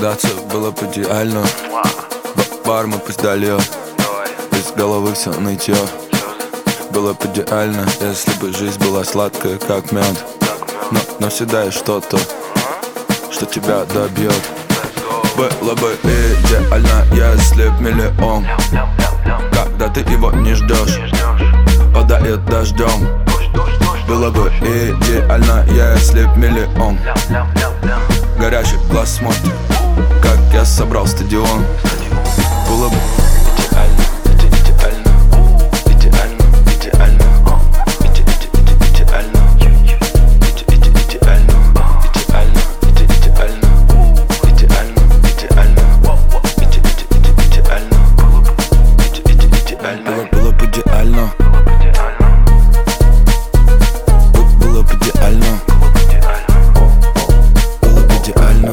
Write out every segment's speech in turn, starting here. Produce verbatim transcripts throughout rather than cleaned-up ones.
Когда все было бы идеально, бар мы пусть дольет, из головы все нытье. Было бы идеально, если бы жизнь была сладкая, как мед. Но, но всегда есть что-то, что тебя добьет. Было бы идеально, если б миллион, когда ты его не ждешь, падает дождем. Было бы идеально, если б миллион горящих глаз смотрит, как я собрал стадион. Было бы идеально, идеально, идеально, идеально, идеально, идеально, идеально, идеально, идеально, идеально. Было бы идеально. Было бы идеально. Было бы идеально.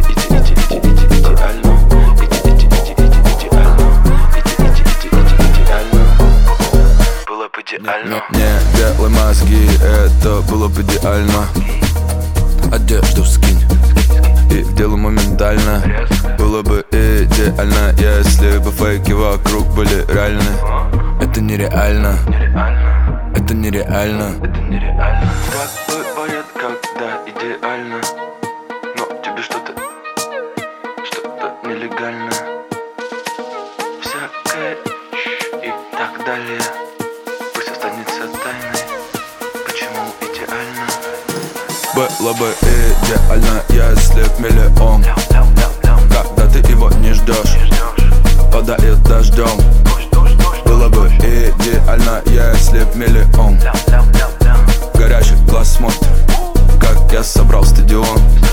Не, не делай мозги, это было бы идеально. Одежду скинь и делай моментально. Было бы идеально, если бы фейки вокруг были реальны. Это нереально, это нереально. Как бывает, когда идеально, но тебе что-то, что-то нелегально. Всякое и так далее. Пусть останется тайной, почему идеально. Было бы идеально, если б миллион, когда ты его не ждешь, падает дождем. Было бы идеально, если б миллион горящих глаз смотрит, как я собрал стадион.